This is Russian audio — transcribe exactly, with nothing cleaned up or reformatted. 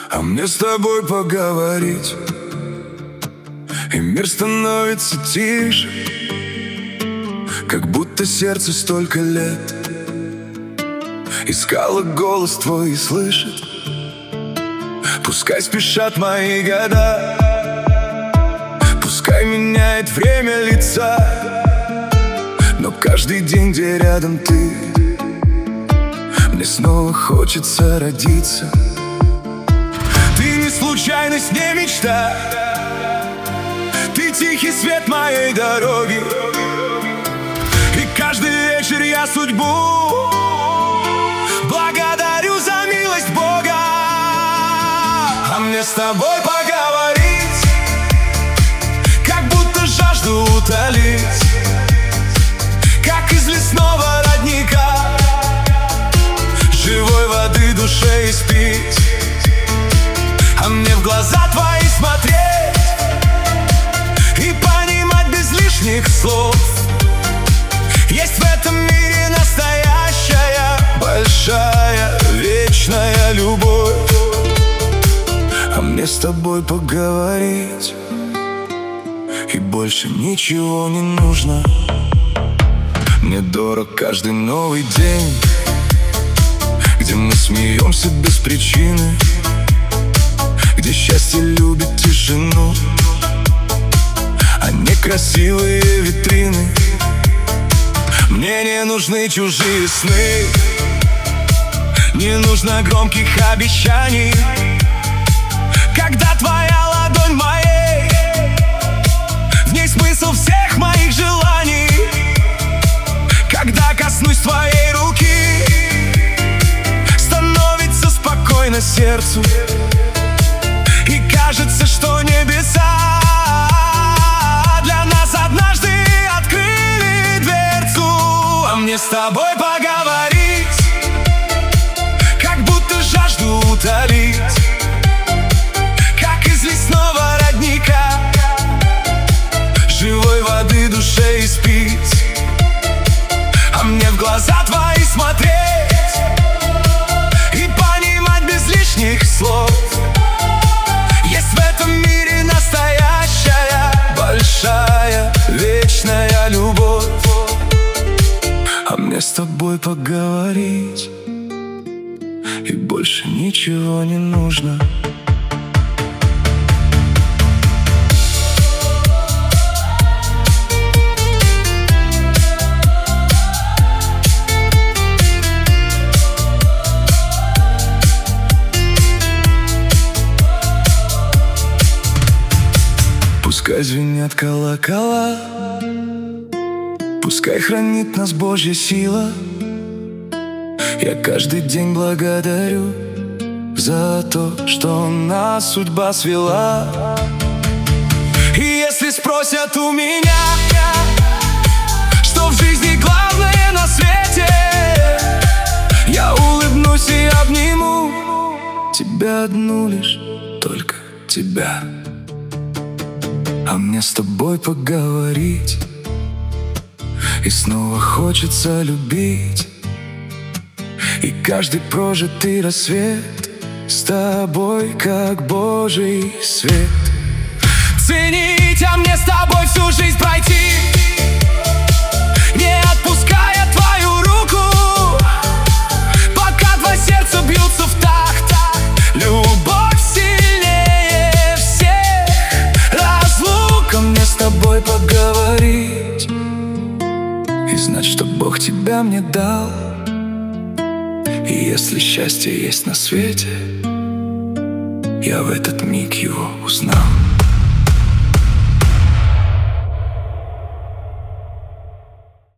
А мне с тобой поговорить, и мир становится тише, как будто сердце столько лет искало голос твой и слышит. Пускай спешат мои года, пускай меняет время лица, но каждый день, где рядом ты, мне снова хочется родиться. Ты не случайность, не мечта, ты тихий свет моей дороги, и каждый вечер я судьбу благодарю за милость Бога. А мне с тобой поговорить, как будто жажду утолить, как из лесного родника, живой воды душе испить. А мне в глаза твои смотреть и понимать без лишних слов: есть в этом мире настоящая, большая, вечная любовь. А мне с тобой поговорить, и больше ничего не нужно. Мне дорог каждый новый день, где мы смеемся без причины, где счастье любит тишину, а не красивые витрины. Мне не нужны чужие сны, не нужно громких обещаний, когда твоя ладонь моей, в ней смысл всех моих желаний. Когда коснусь твоей руки, становится спокойно сердцу, и кажется, что небеса для нас однажды открыли дверцу. А мне с тобой поговорить, как будто жажду утолить, как из лесного родника, живой воды душе испить. А мне в глаза твои смотреть и понимать без лишних слов: есть в этом мире настоящая, большая, вечная любовь. А мне с тобой поговорить, и больше ничего не нужно. Пускай звенят колокола, пускай хранит нас Божья сила. Я каждый день благодарю за то, что нас судьба свела. И если спросят у меня, что в жизни главное на свете, я улыбнусь и обниму тебя одну лишь, только тебя. А мне с тобой поговорить, и снова хочется любить, и каждый прожитый рассвет с тобой как Божий свет ценить. А мне с тобой всю жизнь пройти, не отпуская твою руку, пока два сердца бьются в такт. Любовь сильнее всех разлук. А мне с тобой поговорить и знать, что Бог тебя мне дал. И если счастье есть на свете, я в этот миг его узнал.